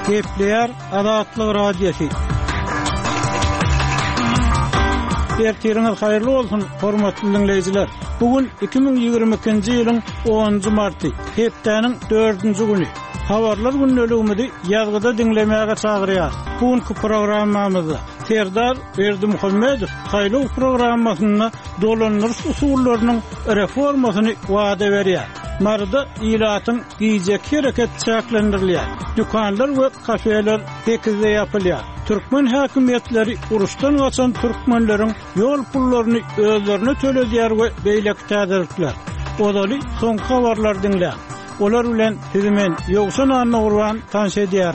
Kepler Adatlyk radiosu. Ertiriniz hayırlı olsun, hormatly dinleyijiler. Bugün 2022-nji ýylyň 10-njy marty, hepdeniň 4-nji güni. Habarlar günnäligimizi ýazgyda dinlemäge çagyrýar. Bugünkü programmamyzda Serdar Berdimuhammedow saýlaw programmasyna dolanýyş usullarynyň reformasyny wada berýär. Marada ilatyň giýjek hereket çäklendirilýär. Dükanlar we kafeler tekizde ýapylýar. Türkmen häkimetleri uruşdan gaçan türkmenleriň ýol pullaryny özlerine töledýär we beýlek täzirler. Odaly soň habarlar dinlä. Olar bilen hizimen ýogsan anna gurban tanşy edýär.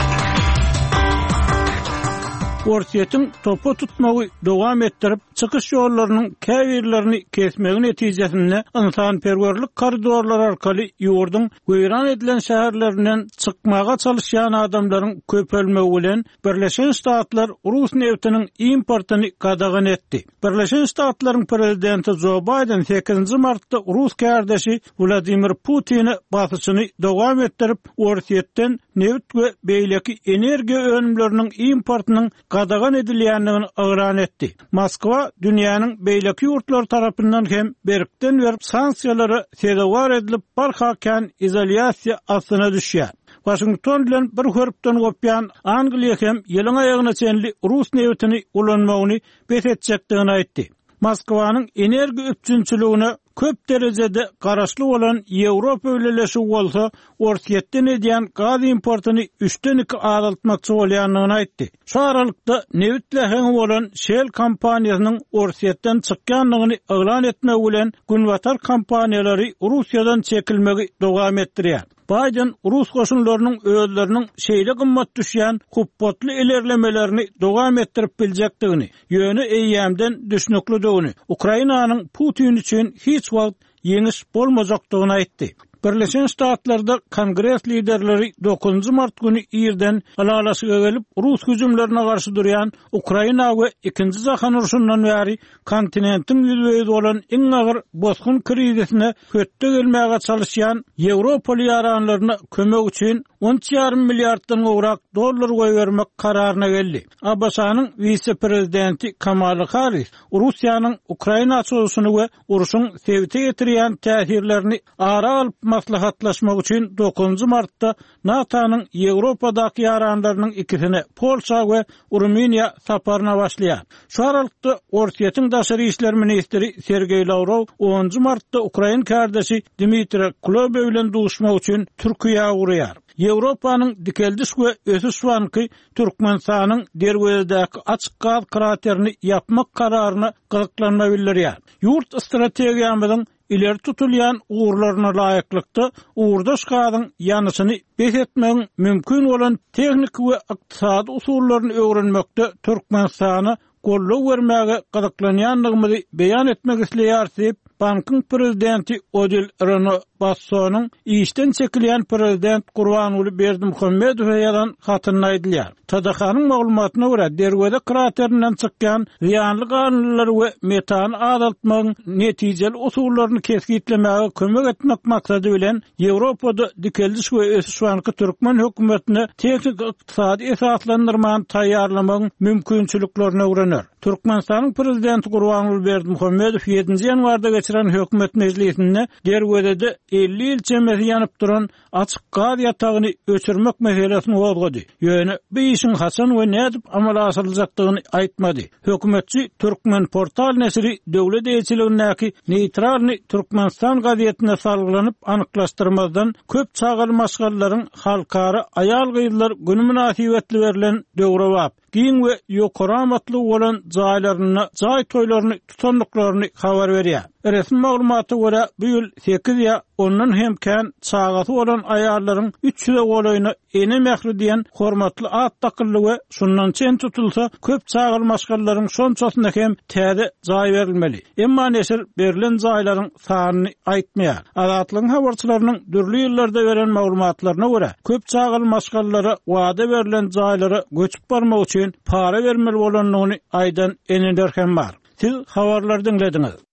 Orsiýetiň topa tutmagy dowam etdirip, çykyş ýollarynyň käbirlerini kesmegi netijesinde insanperwerlik koridorlar arkaly ýurduň göýran edilen şäherlerinden çykmaga çalışýan adamlaryň köpelmegi bilen Birleşen Ştatlar Rus neftiniň importyny gadagan etdi. Birleşen Ştatlaryň prezidenti Joe Biden 8 martda Rus kardeşi Vladimir Putin'i basyşyny dowam etdirip, Orsiýetden neft we beýleki energiýa önümleriniň importynyň gadagan edilýändigini ýalan etdi. Moskwa dünýäniň beýleki ýurtlar tarapyndan hem berkden berip sanksiýalary sedewar edilip barhakan izolýasiýa astyna düşýär. Washington bilen bir hörpden gopýan Angliýa hem ýylyň aýagyna çenli Rus neftini ulanmagyny betetjekdigini aýtdy. Moskwanyň energiýa üçinçiligine köp derejede garaşly bolan Ýewropa öýleşi bolsa, Orsiýetden edýän gaz importyny 3-den 2 azaltmakçy bolýanlygyny aýtdy. Şu aralykda neft lähegi bolan Shell kompaniýasynyň Orsiýetden çykýanlygyny ýalan etmek bilen günwatar kompaniýalary Russiýadan çekilmegi dowam etdirýär. Biden Rus goşunlarynyň özleriniň şeýle gymmat düşýän hupbotly ilerlemelerini dowam etdirip biljekdigini, ýöne eýýämden düşnükligini, Ukrainanyň Putin üçin hiç wagt ýeňiş bolmajakdygyny aýtdy. Birleşen Ştatlarda Kongres liderleri 9 mart günü ýerden alalaşyga gelip Rus hüjümlerine garşy durýan Ukraina we 2-nji Jahany uruşundan bäri kontinentiň ýüzüňde bolan iň agyr bozgun krizisine kötde gelmäge çalışýan Ýewropaly ýaranlaryna kömek üçin 10,5 milliarddan gowrak dollar goýbermek kararyna geldi. Abasanyň vice-prezidenti Kamala Harris Russiýanyň Ukraina soýusyny we uruşyň sebite getirýän täsirlerini ara alyp maslahatlaşmak üçin 9 martda NATO'nun Ýewropadaky ýaranlarynyň ikisine Polşa we Ruminiýa saparyna başlaýar. Şu aralykda Orsiýetiň daşary işler ministri Sergey Lavrov 10 martda Ukraina kardeşi Dmitry Kuleba bilen duşmak üçin Türkiýe uğraýar. Ýewropanyň dikeldiş we ösüş banky Türkmenistanyň derwedäki açyk gaz kraterini yapmak kararyny gyzyklanma bildirýär. Ýurt strategiýamyzyň ileri tutulýan uğurlaryna laýyklykda uğurdaş gazyň ýanyşyny besetmegiň mümkin bolan tehnik we ykdysady usullaryny öwrenmekde Türkmenistany gollaw bermäge gyzyklanýanlygymyzy beýan etmek isleýär. Bankyň prezidenti Odil Renobassonyň işden çekilýän prezident Gurbanuly Berdimuhammedow ýazan hatyny aýdylýar. TDH-nyň maglumatyna görä, derwede kraterinden çykýan ziýanly ganylar we metan azaltmagyň netijeli usullaryny kesgitlemäge kömek etmek maksady bilen Ýewropada dikeldiş we ösüş banky Türkmen hökümetine teknik ykdysady esaslandyrmagyny taýýarlamagyň mümkinçiliklerini öwrenýär. Türkmenistanyň prezidenti Gurbanuly Berdimuhammedow 7-nji ýanwarda geçiren hökümet mejlisinde derwede 50 ýyl çemesi ýanyp duran açyk gaz ýatagyny öçürmek meselesini gozgady. Ýöne bu işin haçan we nädip amala asyryljakdygyny aýtmady. Hökümetçi Türkmen portal nesri döwlet eýçiligindäki neytralny Türkmenistan gazetine salgylanyp anyklaşdyrmazdan köp çağaly maşgallaryň halkara aýal gyýylar günü münasibetli berilen döwre bap. Giň we ýokarammatly bolan jaýlaryna, jaý toýlaryny tutanlyklaryny habar berýär. Resmi maglumaty görä bu ýyl 8 ýa ondan hem kän çağaty bolan aýallaryň 300 golaýyna ene mähri diýen hormatly at takylly we şundan çen tutulsa köp çağaly maşgallaryň şonçasyna hem täze jaý berilmeli. Emma neşir berilen jaýlaryň sanyny aýtmaýar. Azatlygyň habarçylarynyň dürli ýyllarda beren maglumatlaryna görä köp çağaly maşgallara wada berilen jaýlara göçüp barmak üçin para bermeli bolanlygyny aýdan eneder hem bar. Siz habarlar dinlediňiz.